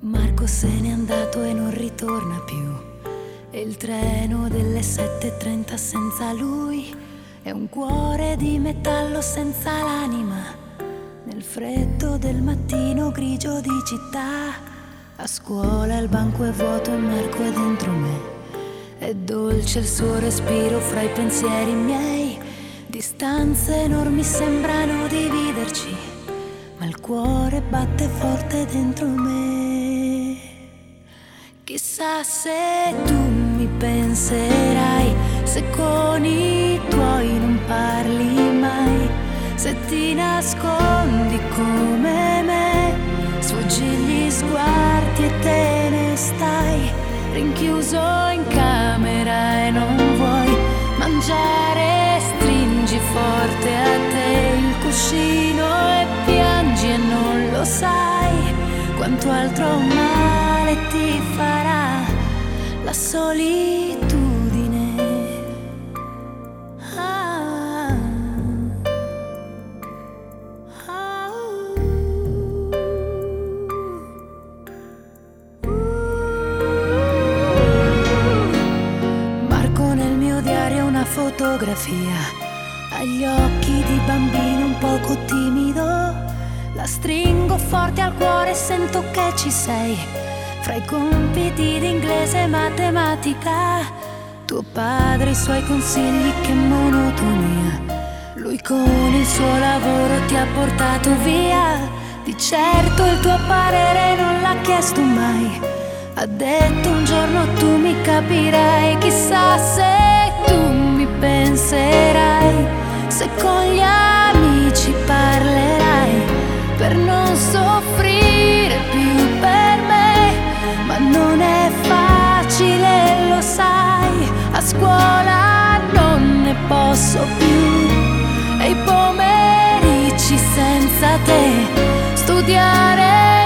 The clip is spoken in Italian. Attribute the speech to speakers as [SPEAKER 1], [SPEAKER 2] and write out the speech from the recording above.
[SPEAKER 1] Marco se n'è andato e non ritorna più. E il treno delle 7:30 senza lui è un cuore di metallo senza l'anima. Nel freddo del mattino grigio di città, a scuola il banco è vuoto e Marco è dentro me. È dolce il suo respiro fra i pensieri miei. Distanze enormi sembrano dividerci, ma il cuore batte forte dentro me. Chissà se tu mi penserai, se con i tuoi non parli mai, se ti nascondi come me, sfuggi gli sguardi e te ne stai rinchiuso in camera e non vuoi mangiare, stringi forte a te il cuscino e piangi e non lo sai quanto altro male ti farà la solitudine. Marco nel mio diario una fotografia, agli occhi di bambino un poco timido. La stringo forte al cuore e sento che ci sei. Fra i compiti di inglese e matematica, tuo padre, i suoi consigli, che monotonia. Lui con il suo lavoro ti ha portato via. Di certo il tuo parere non l'ha chiesto mai. Ha detto un giorno tu mi capirai. Chissà se tu mi penserai, se con gli amici parlerai per non soffrire più per me. Ma non è facile, lo sai, a scuola non ne posso più. E i pomeriggi senza te, studiare